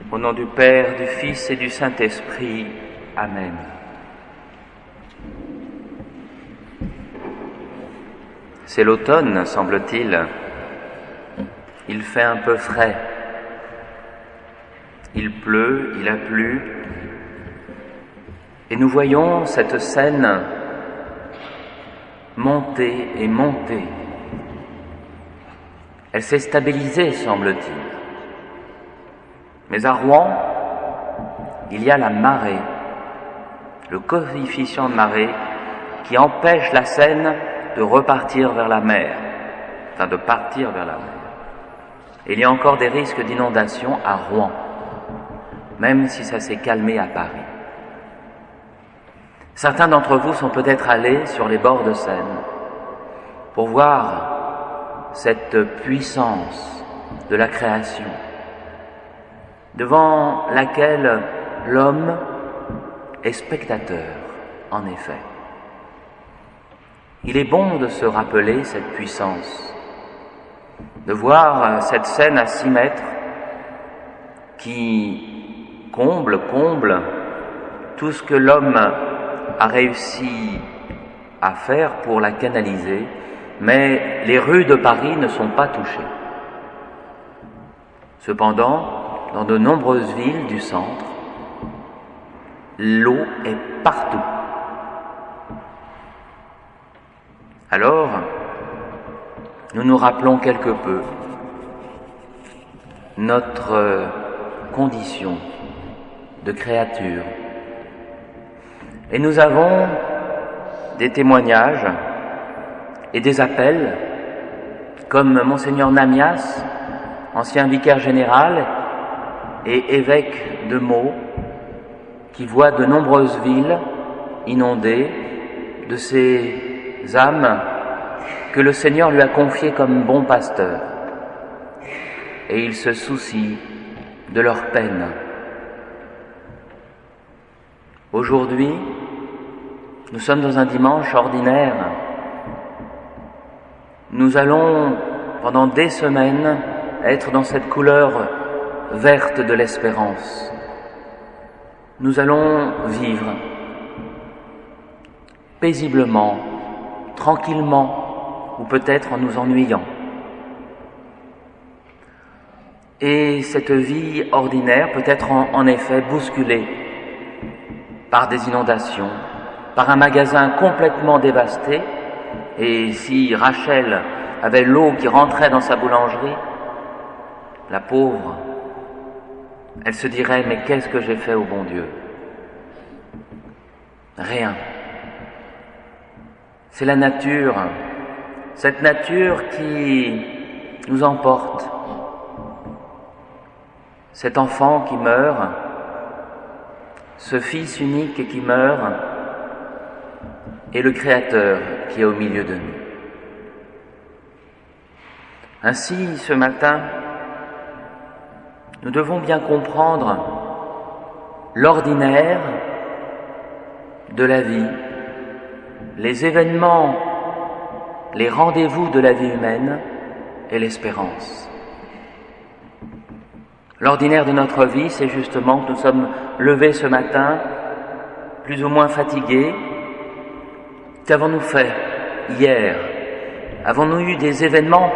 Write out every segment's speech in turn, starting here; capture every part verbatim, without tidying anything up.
Au nom du Père, du Fils et du Saint-Esprit. Amen. C'est l'automne, semble-t-il. Il fait un peu frais. Il pleut, il a plu. Et nous voyons cette scène monter et monter. Elle s'est stabilisée, semble-t-il. Mais à Rouen, il y a la marée, le coefficient de marée qui empêche la Seine de repartir vers la mer, enfin de partir vers la mer. Et il y a encore des risques d'inondation à Rouen, même si ça s'est calmé à Paris. Certains d'entre vous sont peut-être allés sur les bords de Seine pour voir cette puissance de la création, devant laquelle l'homme est spectateur, en effet. Il est bon de se rappeler cette puissance, de voir cette scène à six mètres qui comble, comble tout ce que l'homme a réussi à faire pour la canaliser, mais les rues de Paris ne sont pas touchées. Cependant, dans de nombreuses villes du centre, l'eau est partout. Alors, nous nous rappelons quelque peu notre condition de créature. Et nous avons des témoignages et des appels, comme Monseigneur Namias, ancien vicaire général et évêque de Meaux, qui voit de nombreuses villes inondées de ces âmes que le Seigneur lui a confiées comme bon pasteur. Et il se soucie de leurs peines. Aujourd'hui, nous sommes dans un dimanche ordinaire. Nous allons, pendant des semaines, être dans cette couleur verte de l'espérance. Nous allons vivre paisiblement, tranquillement, ou peut-être en nous ennuyant. Et cette vie ordinaire peut être en, en effet bousculée par des inondations, par un magasin complètement dévasté, et si Rachel avait l'eau qui rentrait dans sa boulangerie, la pauvre, elle se dirait, mais qu'est-ce que j'ai fait au bon Dieu? Rien. C'est la nature, cette nature qui nous emporte. Cet enfant qui meurt, ce fils unique qui meurt, et le Créateur qui est au milieu de nous. Ainsi, ce matin, nous devons bien comprendre l'ordinaire de la vie, les événements, les rendez-vous de la vie humaine et l'espérance. L'ordinaire de notre vie, c'est justement que nous sommes levés ce matin, plus ou moins fatigués. Qu'avons-nous fait hier? Avons-nous eu des événements?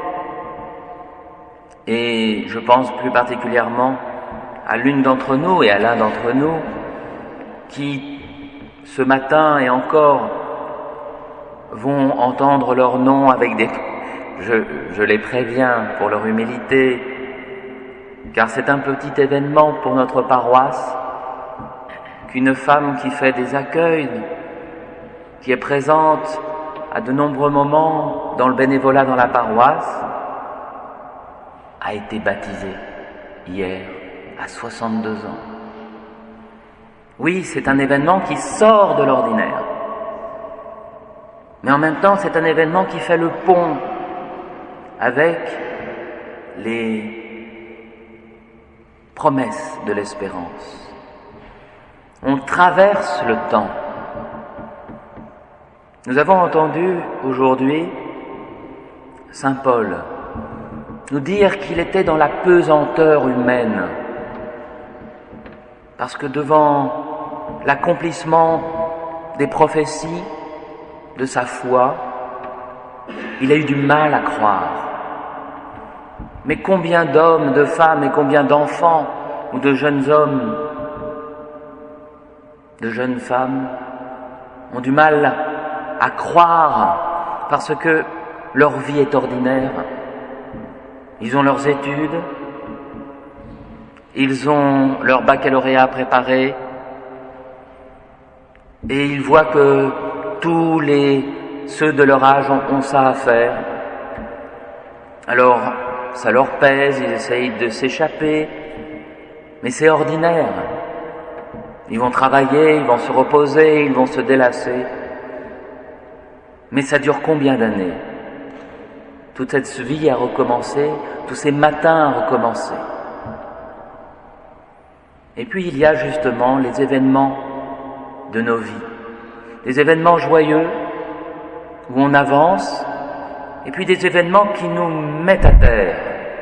Et je pense plus particulièrement à l'une d'entre nous et à l'un d'entre nous qui, ce matin et encore, vont entendre leur nom avec des... Je, je les préviens pour leur humilité, car c'est un petit événement pour notre paroisse qu'une femme qui fait des accueils, qui est présente à de nombreux moments dans le bénévolat dans la paroisse, a été baptisée hier à soixante-deux ans. Oui, c'est un événement qui sort de l'ordinaire. Mais en même temps, c'est un événement qui fait le pont avec les promesses de l'espérance. On traverse le temps. Nous avons entendu aujourd'hui Saint Paul nous dire qu'il était dans la pesanteur humaine, parce que devant l'accomplissement des prophéties de sa foi, il a eu du mal à croire. Mais combien d'hommes, de femmes et combien d'enfants ou de jeunes hommes, de jeunes femmes ont du mal à croire parce que leur vie est ordinaire. Ils ont leurs études, ils ont leur baccalauréat préparé et ils voient que tous les ceux de leur âge ont, ont ça à faire. Alors ça leur pèse, ils essayent de s'échapper, mais c'est ordinaire. Ils vont travailler, ils vont se reposer, ils vont se délasser. Mais ça dure combien d'années? Toute cette vie a recommencé, tous ces matins à recommencer. Et puis il y a justement les événements de nos vies, des événements joyeux où on avance, et puis des événements qui nous mettent à terre.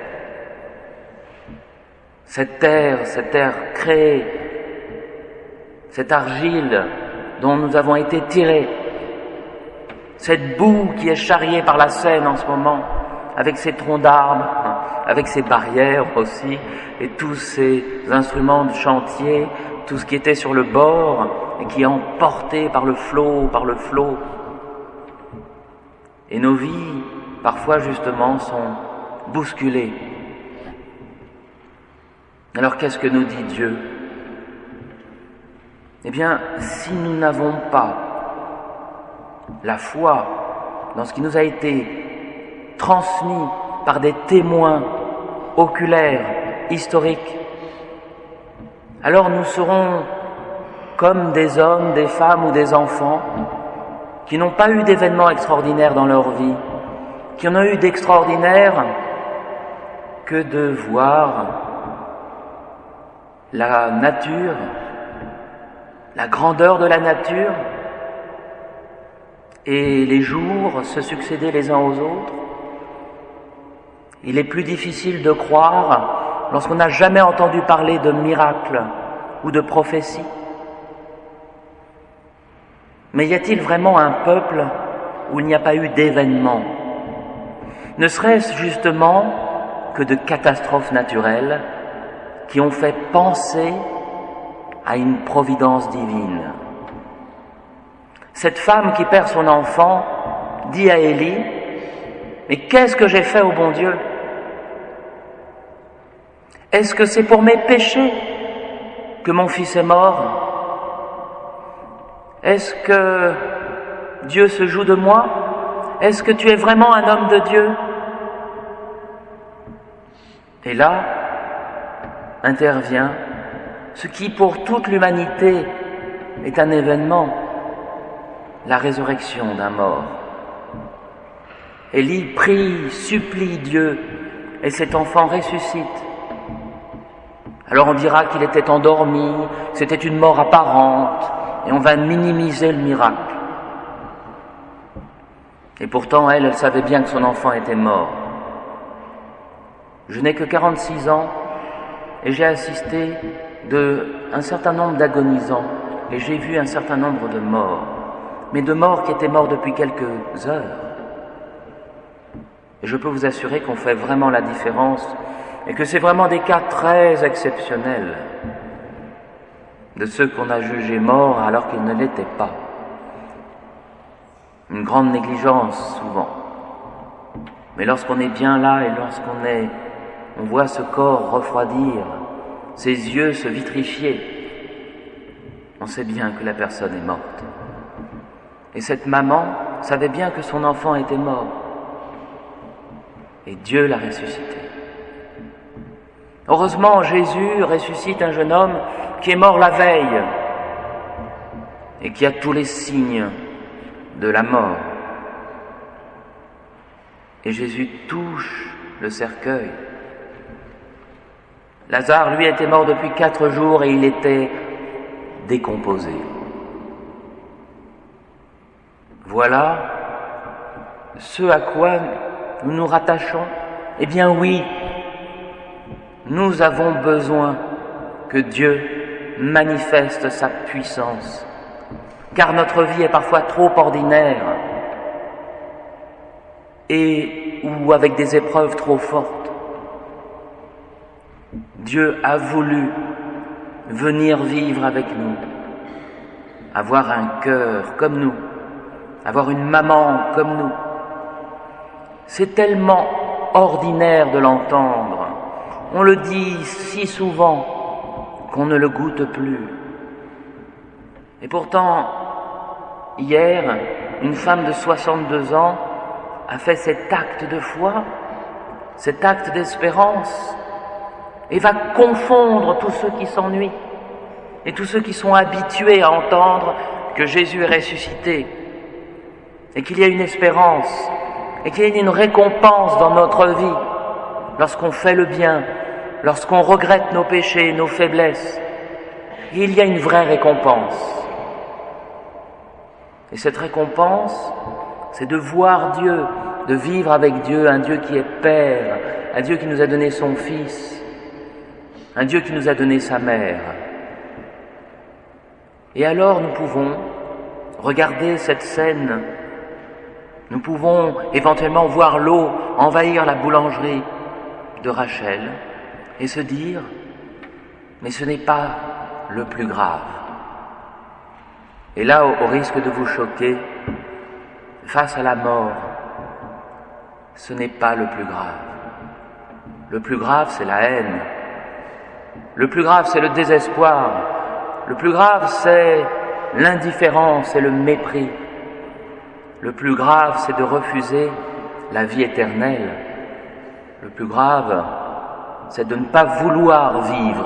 Cette terre, cette terre créée, cette argile dont nous avons été tirés, cette boue qui est charriée par la Seine en ce moment, avec ses troncs d'arbres, avec ses barrières aussi, et tous ces instruments de chantier, tout ce qui était sur le bord et qui est emporté par le flot, par le flot. Et nos vies, parfois justement, sont bousculées. Alors qu'est-ce que nous dit Dieu? Eh bien, si nous n'avons pas la foi dans ce qui nous a été transmis par des témoins oculaires, historiques, alors nous serons comme des hommes, des femmes ou des enfants qui n'ont pas eu d'événements extraordinaires dans leur vie, qui n'ont eu d'extraordinaire que de voir la nature, la grandeur de la nature, et les jours se succéder les uns aux autres. Il est plus difficile de croire lorsqu'on n'a jamais entendu parler de miracles ou de prophéties. Mais y a-t-il vraiment un peuple où il n'y a pas eu d'événements? Ne serait-ce justement que de catastrophes naturelles qui ont fait penser à une providence divine. Cette femme qui perd son enfant dit à Élie: « Mais qu'est-ce que j'ai fait au bon Dieu? Est-ce que c'est pour mes péchés que mon fils est mort? Est-ce que Dieu se joue de moi? Est-ce que tu es vraiment un homme de Dieu ?» Et là intervient ce qui pour toute l'humanité est un événement, la résurrection d'un mort. Élie prie, supplie Dieu, et cet enfant ressuscite. Alors on dira qu'il était endormi, c'était une mort apparente, et on va minimiser le miracle. Et pourtant, elle, elle savait bien que son enfant était mort. Je n'ai que quarante-six ans, et j'ai assisté de un certain nombre d'agonisants, et j'ai vu un certain nombre de morts, mais de morts qui étaient morts depuis quelques heures. Et je peux vous assurer qu'on fait vraiment la différence, et que c'est vraiment des cas très exceptionnels de ceux qu'on a jugés morts alors qu'ils ne l'étaient pas. Une grande négligence souvent. Mais lorsqu'on est bien là et lorsqu'on est, on voit ce corps refroidir, ses yeux se vitrifier, on sait bien que la personne est morte. Et cette maman savait bien que son enfant était mort. Et Dieu l'a ressuscité. Heureusement, Jésus ressuscite un jeune homme qui est mort la veille et qui a tous les signes de la mort. Et Jésus touche le cercueil. Lazare, lui, était mort depuis quatre jours et il était décomposé. Voilà ce à quoi nous nous rattachons. Eh bien oui, nous avons besoin que Dieu manifeste sa puissance, car notre vie est parfois trop ordinaire et ou avec des épreuves trop fortes. Dieu a voulu venir vivre avec nous, avoir un cœur comme nous, avoir une maman comme nous. C'est tellement ordinaire de l'entendre. On le dit si souvent qu'on ne le goûte plus. Et pourtant, hier, une femme de soixante-deux ans a fait cet acte de foi, cet acte d'espérance, et va confondre tous ceux qui s'ennuient et tous ceux qui sont habitués à entendre que Jésus est ressuscité et qu'il y a une espérance et qu'il y a une récompense dans notre vie lorsqu'on fait le bien, lorsqu'on regrette nos péchés, nos faiblesses. Il y a une vraie récompense. Et cette récompense, c'est de voir Dieu, de vivre avec Dieu, un Dieu qui est Père, un Dieu qui nous a donné son Fils, un Dieu qui nous a donné sa mère. Et alors nous pouvons regarder cette scène, nous pouvons éventuellement voir l'eau envahir la boulangerie de Rachel et se dire, mais ce n'est pas le plus grave. Et là, au risque de vous choquer, face à la mort, ce n'est pas le plus grave. Le plus grave, c'est la haine. Le plus grave, c'est le désespoir. Le plus grave, c'est l'indifférence et le mépris. Le plus grave, c'est de refuser la vie éternelle. Le plus grave, c'est de ne pas vouloir vivre,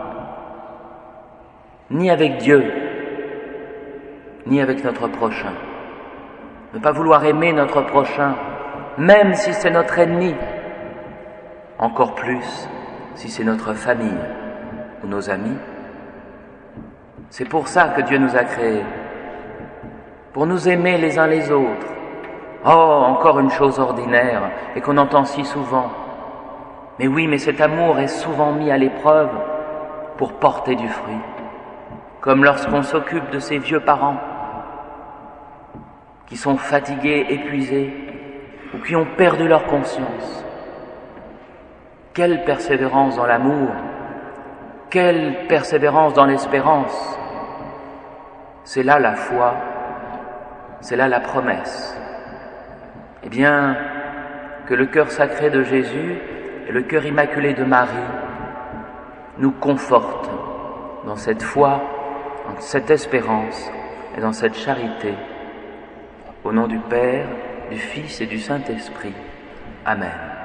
ni avec Dieu, ni avec notre prochain. Ne pas vouloir aimer notre prochain, même si c'est notre ennemi, encore plus si c'est notre famille ou nos amis. C'est pour ça que Dieu nous a créés, pour nous aimer les uns les autres. Oh, encore une chose ordinaire et qu'on entend si souvent. Mais oui, mais cet amour est souvent mis à l'épreuve pour porter du fruit, comme lorsqu'on s'occupe de ses vieux parents qui sont fatigués, épuisés, ou qui ont perdu leur conscience. Quelle persévérance dans l'amour, quelle persévérance dans l'espérance. C'est là la foi, c'est là la promesse. Eh bien, que le cœur sacré de Jésus et le cœur immaculé de Marie nous confortent dans cette foi, dans cette espérance et dans cette charité. Au nom du Père, du Fils et du Saint-Esprit. Amen.